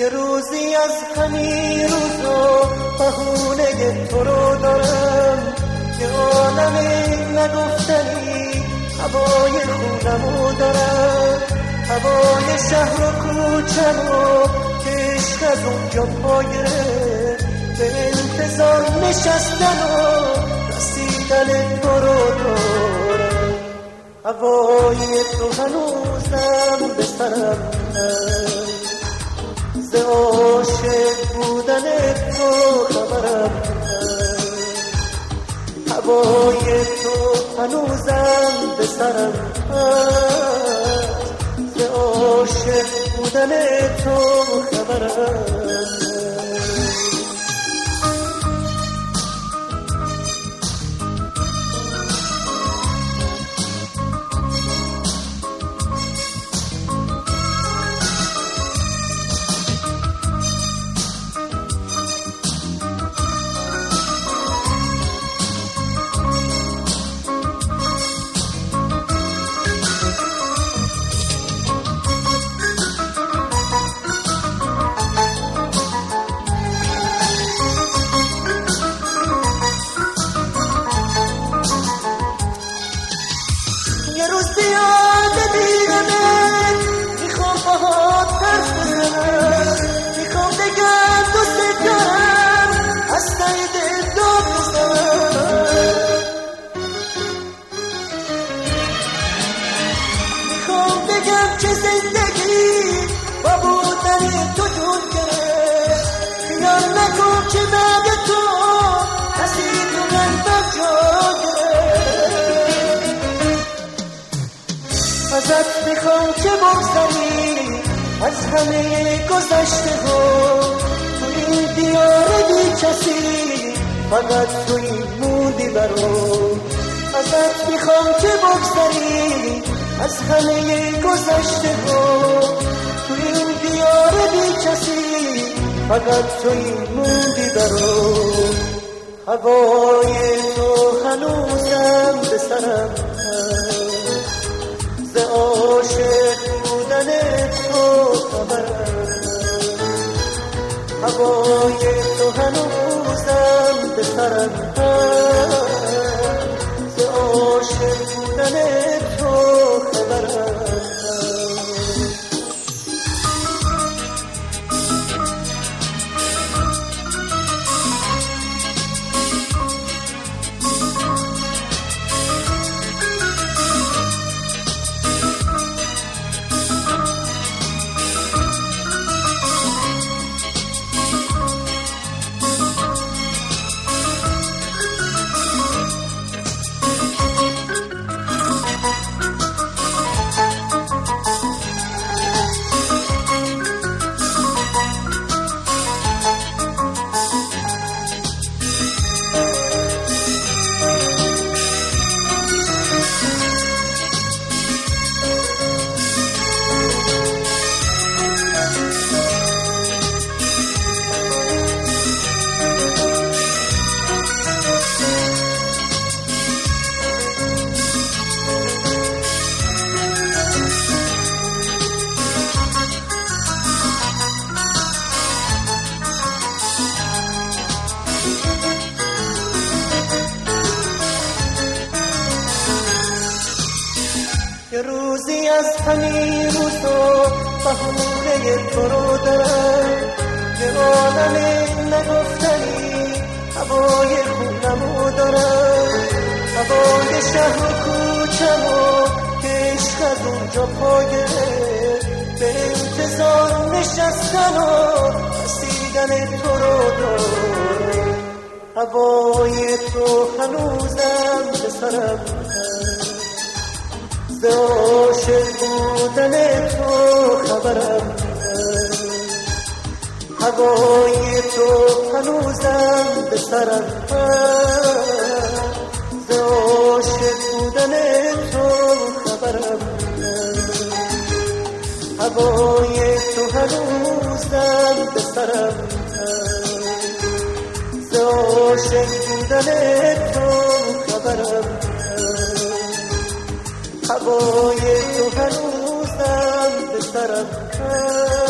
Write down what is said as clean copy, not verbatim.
یه روزی از همین روزا بهونه تو رو دارم، یه عالم نگفتنی هوای خونمو دارم، هوای شهر و کوچمو که عشق از اونجا پایه، به انتظار نشستن و رسیدن تو رو دارم. هوای تو هنوزم به سرم هست، ز عاشق بودن تو خبرم هست، هوای تو هنوزم به سرم هست، ز عاشق بودن تو خبرم هست. یه روز بیاد دیرمه، میخوام باهات حرف بزنم، میخوام بگم دوست دارم، از ته دل داد بزنم، میخوام بگم که زندگی با بودن تو جون گرفت، خیال نکن که بعد تو کسی تو قلبم جا گرفت. ازت میخوام که بگذری از همه گذشته ها، تو این دیار بی کسی فقط تو این موندی برام. ازت میخوام که بگذری از همه گذشته ها، تو این دیار بی کسی فقط تو این موندی برام. هوای تو هنوزم به سرم هست، ز عاشق بودن تو خبرم، هوای تو هنوزم به سرم هست، ز عاشق بودن تو خبرم. یه روزی از همین روزا بهونه تو رو دارم، یه عالم نگفتنی هوای خونمو دارم، هوای شهر و کوچمو که عشق از اونجا پایه، به انتظار نشستن و رسیدن تو رو دارم. هوای تو هنوزم به سرم هست، ز عاشق بودن تو خبرم هست، هوای تو هنوزم به سرم هست، ز عاشق بودن تو خبرم هست، هوای تو هنوزم به سرم هست، ز عاشق بودن تو خبرم هست، هوای تو هنوزم به سرم هست.